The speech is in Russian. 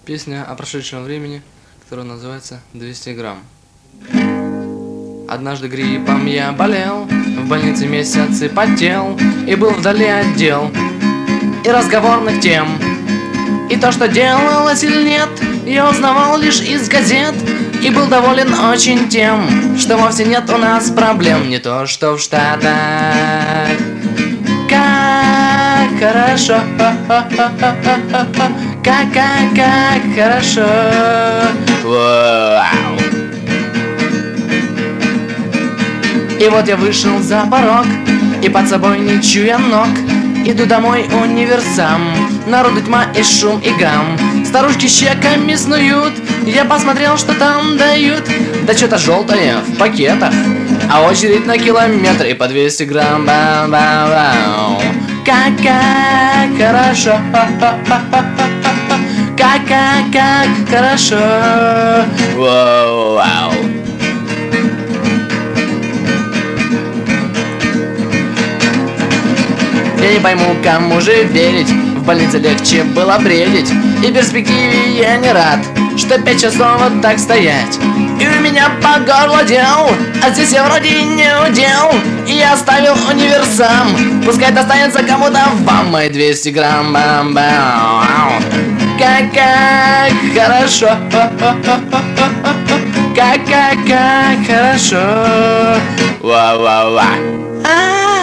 Песня о прошедшем времени, которая называется «200 грамм». Однажды гриппом я болел, в больнице месяцы потел, и был вдали от дел и разговорных тем. И то, что делалось или нет, я узнавал лишь из газет, и был доволен очень тем, что вовсе нет у нас проблем, не то что в Штатах. Как хорошо, как хорошо. Вау. И вот я вышел за порог, и под собой не чуя ног, иду домой универсам. Народу тьма и шум и гам, старушки щеками снуют. Я посмотрел, что там дают, да что-то желтое в пакетах, а очередь на километр и по 200 грамм. Бау-бау-бау. Как хорошо, как хорошо. Вау-вау. Я не пойму, кому же верить, в больнице легче было бредить, и в перспективе я не рад, что 5 часов вот так стоять. И у меня по горло дел, а здесь я вроде не удел, и я оставил универсам, пускай достанется кому-то вам мои 200 грамм. Бам-бам. Как хорошо, как хорошо. Ва-ва-ва.